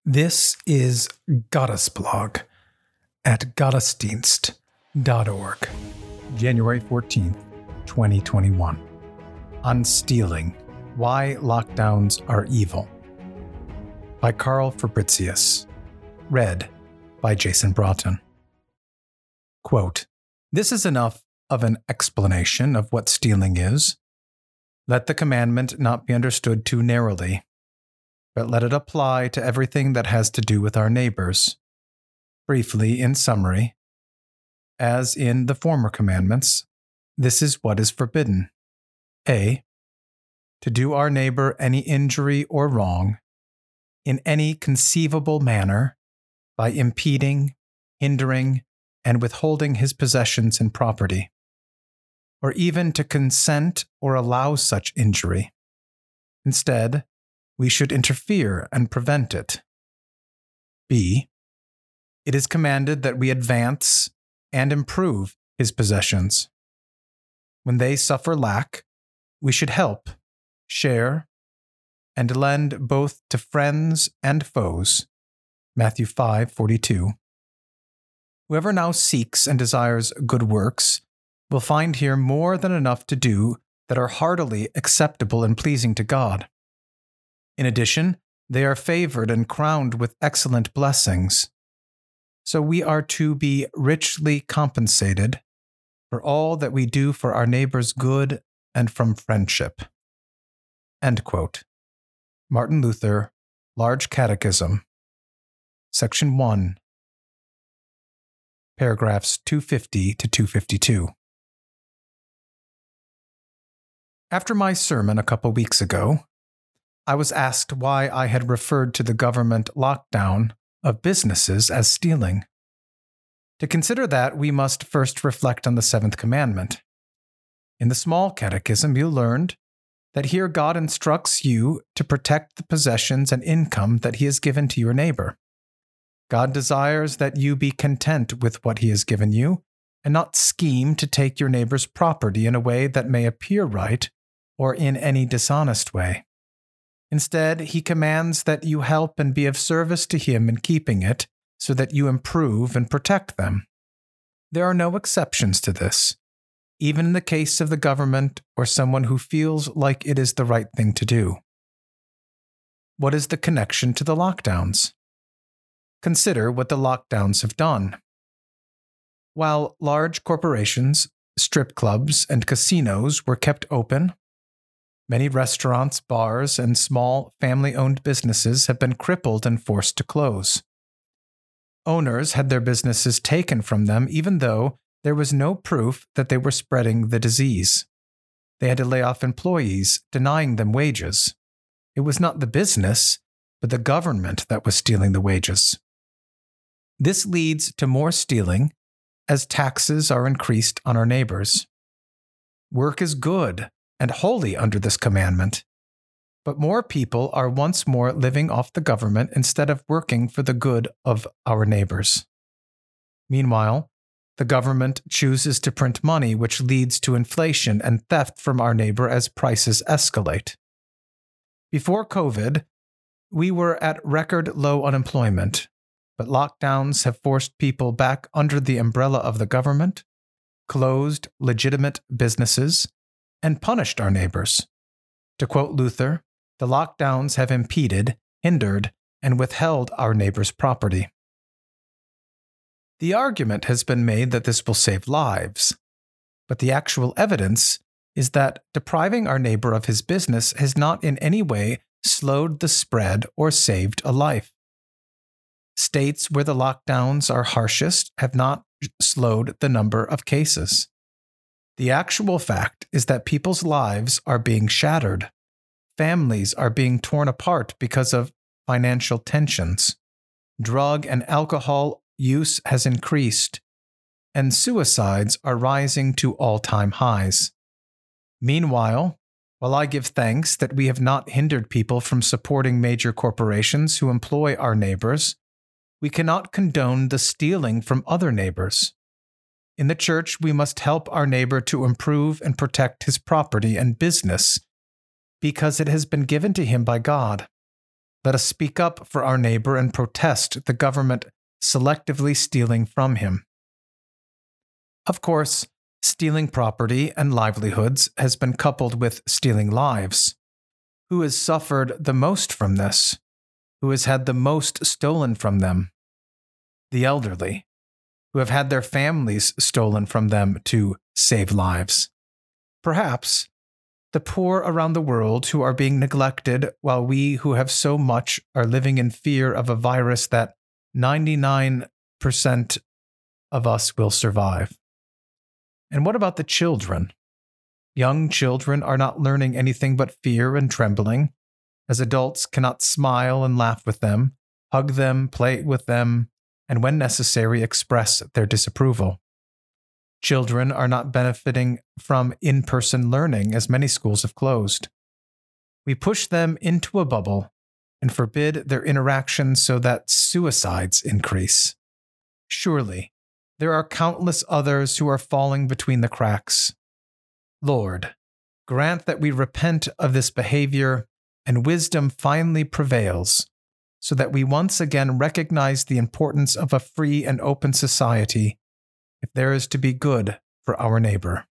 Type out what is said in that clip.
This is Gottesblog at gottesdienst.org, January 14th, 2021. On Stealing, Why Lockdowns Are Evil, by Carl Fabricius. Read by Jason Broughton. Quote, "This is enough of an explanation of what stealing is. Let the commandment not be understood too narrowly, but let it apply to everything that has to do with our neighbors. Briefly, in summary, as in the former commandments, this is what is forbidden. A. To do our neighbor any injury or wrong in any conceivable manner by impeding, hindering, and withholding his possessions and property, or even to consent or allow such injury. Instead, we should interfere and prevent it. B. It is commanded that we advance and improve his possessions. When they suffer lack, we should help, share, and lend both to friends and foes. Matthew 5:42. Whoever now seeks and desires good works will find here more than enough to do that are heartily acceptable and pleasing to God. In addition, they are favored and crowned with excellent blessings. So we are to be richly compensated for all that we do for our neighbor's good and from friendship." End quote. Martin Luther, Large Catechism, Section 1, paragraphs 250 to 252. After my sermon a couple weeks ago, I was asked why I had referred to the government lockdown of businesses as stealing. To consider that, we must first reflect on the seventh commandment. In the small catechism, you learned that here God instructs you to protect the possessions and income that He has given to your neighbor. God desires that you be content with what He has given you and not scheme to take your neighbor's property in a way that may appear right or in any dishonest way. Instead, He commands that you help and be of service to Him in keeping it so that you improve and protect them. There are no exceptions to this, even in the case of the government or someone who feels like it is the right thing to do. What is the connection to the lockdowns? Consider what the lockdowns have done. While large corporations, strip clubs, and casinos were kept open, many restaurants, bars, and small family-owned businesses have been crippled and forced to close. Owners had their businesses taken from them even though there was no proof that they were spreading the disease. They had to lay off employees, denying them wages. It was not the business, but the government that was stealing the wages. This leads to more stealing as taxes are increased on our neighbors. Work is good and holy under this commandment, but more people are once more living off the government instead of working for the good of our neighbors. Meanwhile, the government chooses to print money, which leads to inflation and theft from our neighbor as prices escalate. Before COVID, we were at record low unemployment, but lockdowns have forced people back under the umbrella of the government, closed legitimate businesses, and punished our neighbors. To quote Luther, the lockdowns have impeded, hindered, and withheld our neighbor's property. The argument has been made that this will save lives, but the actual evidence is that depriving our neighbor of his business has not in any way slowed the spread or saved a life. States where the lockdowns are harshest have not slowed the number of cases. The actual fact is that people's lives are being shattered. Families are being torn apart because of financial tensions. Drug and alcohol use has increased, and suicides are rising to all-time highs. Meanwhile, while I give thanks that we have not hindered people from supporting major corporations who employ our neighbors, we cannot condone the stealing from other neighbors. In the church, we must help our neighbor to improve and protect his property and business because it has been given to him by God. Let us speak up for our neighbor and protest the government selectively stealing from him. Of course, stealing property and livelihoods has been coupled with stealing lives. Who has suffered the most from this? Who has had the most stolen from them? The elderly, who have had their families stolen from them to save lives. Perhaps the poor around the world who are being neglected, while we who have so much are living in fear of a virus that 99% of us will survive. And what about the children? Young children are not learning anything but fear and trembling, as adults cannot smile and laugh with them, hug them, play with them, and when necessary, express their disapproval. Children are not benefiting from in-person learning, as many schools have closed. We push them into a bubble and forbid their interactions so that suicides increase. Surely, there are countless others who are falling between the cracks. Lord, grant that we repent of this behavior and wisdom finally prevails, so that we once again recognize the importance of a free and open society if there is to be good for our neighbor.